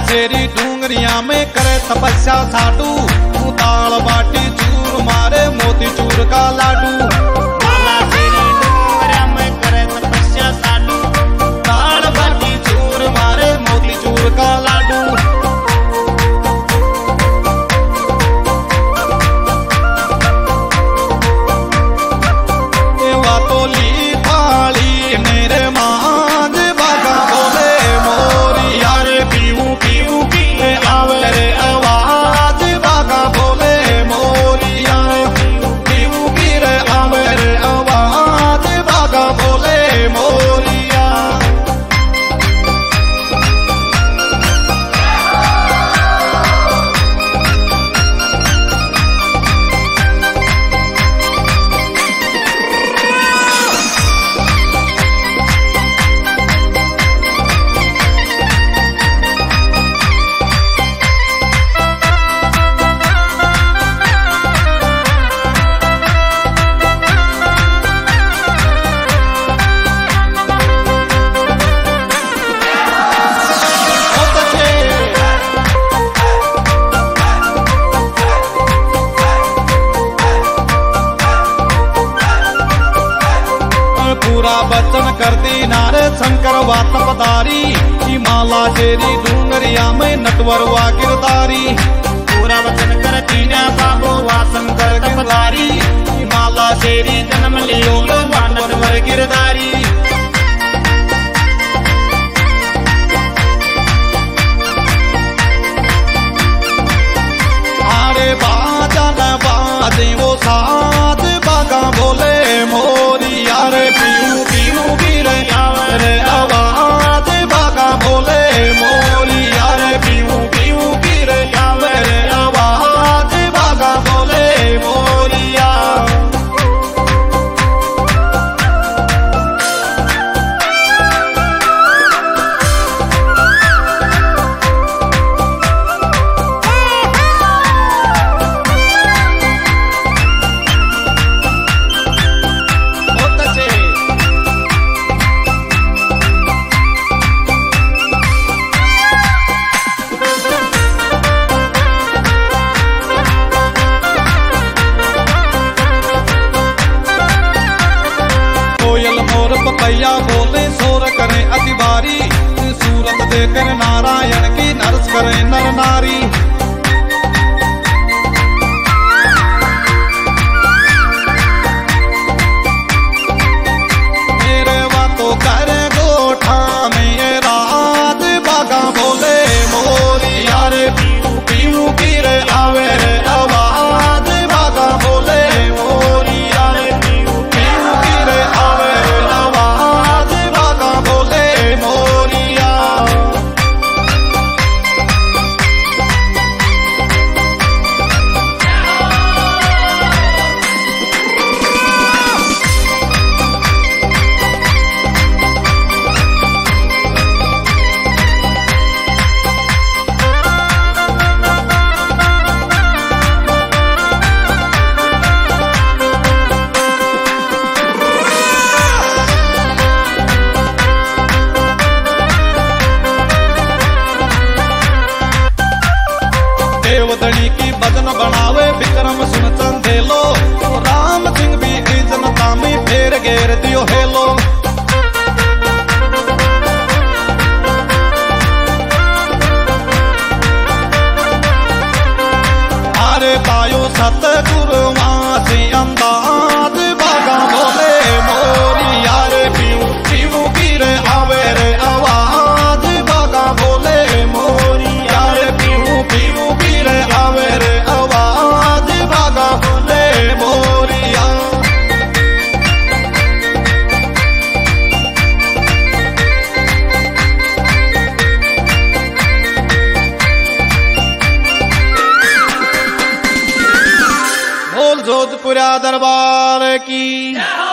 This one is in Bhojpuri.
शेरी डूंगरिया में करे तपस्या साडू, तू दाल बाटी चूर मारे मोती चूर का लाडू। माला शेरी डूंगरिया में करे तपस्या साडू, दाल बाटी चूर मारे मोती चूर का लाडू। वातोली थाली मेरे मांझ बागा बोले मोरी यार पीऊ पीऊ पी आवे रे आवाज बागा बोले मोरी यार पीऊ पी रे आवे रे आवाज बागा बोले मोरिया। पूरा वचन कर दी नारे शंकर वात पधारी, माला शेरी डूंगरिया में नटवरवा गिरदारी। पूरा वचन कर दीना बाबू वासन कर पधारी, माला शेरी जन्म लियो नटवर गिरधारी। आरे बाजा न बाजे वो साथ बागा बोले मोरी यार पीऊ पीऊ गिर रे आवाज बागा बोले मोरी यार पीऊ पीऊ गिर रे आवाज बागा बोले मोरिया। कोयल मोर पपैया बोले सोर करे अतिवारी, सूरत देकर नारायण की नरस करे नर नारी। मेरे बातों करे गोठा में ये रात बागा बोले मोरी यार पीऊ पीऊ गिर आवे रे आवाज बागा बोले मोरी यार पीऊ पीऊ गिर आवे रे आवाज बागा बोले मोरिया। देवदड़ी की भजन बनावे विक्रम सुन चंदेलो, राम सिंह भी की जनता में फेर घेर दियो हेलो। आरे तायो सतगुरु मासी अंदाज बागा बोले मोरी यार पीऊ पीऊ गिर आवे रे आवाज बागा बोले मोरी यार पीऊ पीऊ गिर आवे रे आवाज बागा बोले मोरिया। बोल जोधपुरा दरबार की।